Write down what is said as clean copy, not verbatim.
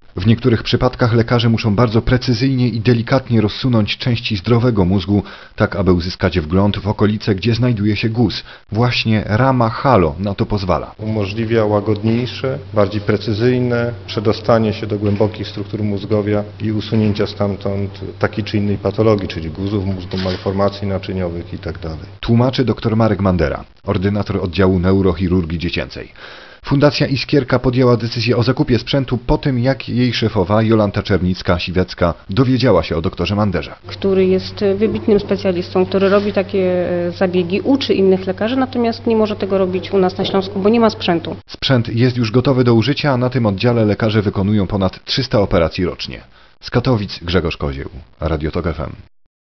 W niektórych przypadkach lekarze muszą bardzo precyzyjnie i delikatnie rozsunąć części zdrowego mózgu, tak aby uzyskać wgląd w okolice, gdzie znajduje się guz. Właśnie rama halo na to pozwala. Umożliwia łagodniejsze, bardziej precyzyjne przedostanie się do głębokich struktur mózgowia i usunięcia stamtąd takiej czy innej patologii, czyli guzów mózgu, malformacji naczyniowych itd. Tłumaczy dr Marek Mandera, ordynator oddziału neurochirurgii dziecięcej. Fundacja Iskierka podjęła decyzję o zakupie sprzętu po tym, jak jej szefowa Jolanta Czernicka-Siwecka dowiedziała się o doktorze Manderze. Który jest wybitnym specjalistą, który robi takie zabiegi, uczy innych lekarzy, natomiast nie może tego robić u nas na Śląsku, bo nie ma sprzętu. Sprzęt jest już gotowy do użycia, a na tym oddziale lekarze wykonują ponad 300 operacji rocznie. Z Katowic Grzegorz Kozieł, Radio Tok FM.